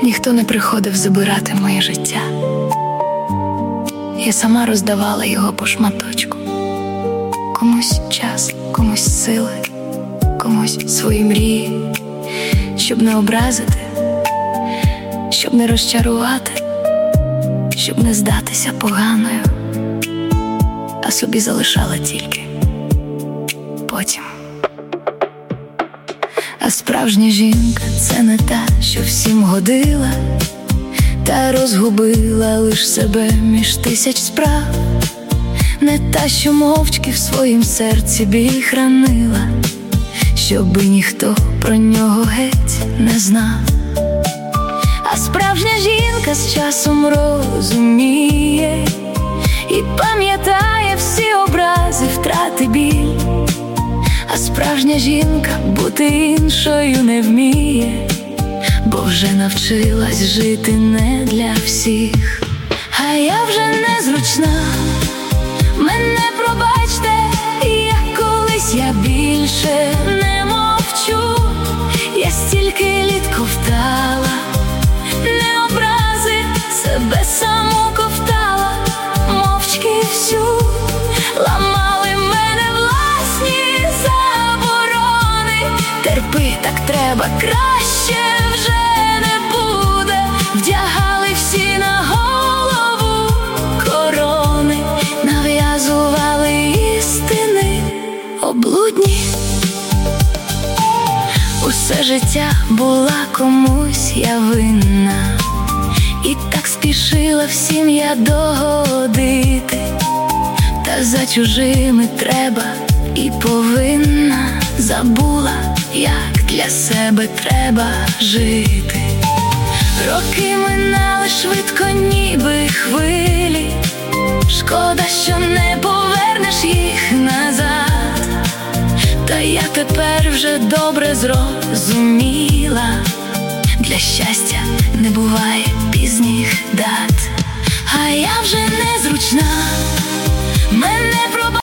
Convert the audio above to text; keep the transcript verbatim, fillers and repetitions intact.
Ніхто не приходив забирати моє життя. Я сама роздавала його по шматочку. Комусь час, комусь сили, комусь свої мрії, щоб не образити, щоб не розчарувати, щоб не здатися поганою, а собі залишала тільки потім. А справжня жінка – це не та, що всім годила, та розгубила лиш себе між тисяч справ. Не та, що мовчки в своїм серці біль хранила, щоби ніхто про нього геть не знав. А справжня жінка з часом розуміє і пам'ятає всі образи, втрати, біль. А справжня жінка бути іншою не вміє, бо вже навчилась жити не для всіх. А я вже незручна, мене пробачте, як колись я більше не мовчу. Я стільки літ ковтала, не образи, себе саму ковтала, мовчки всю. Ламали мене власні заборони, терпи, так треба, краще вже не буде. Вдягали всі на голову корони, нав'язували істини облудні. Усе життя була комусь я винна, і так спішила всім я догодити. Та за чужими треба і повинна, забула, як для себе треба жити. Роки минали швидко, ніби хвилі, шкода, що не повернеш їх назад. Та я тепер вже добре зрозуміла, для щастя не буває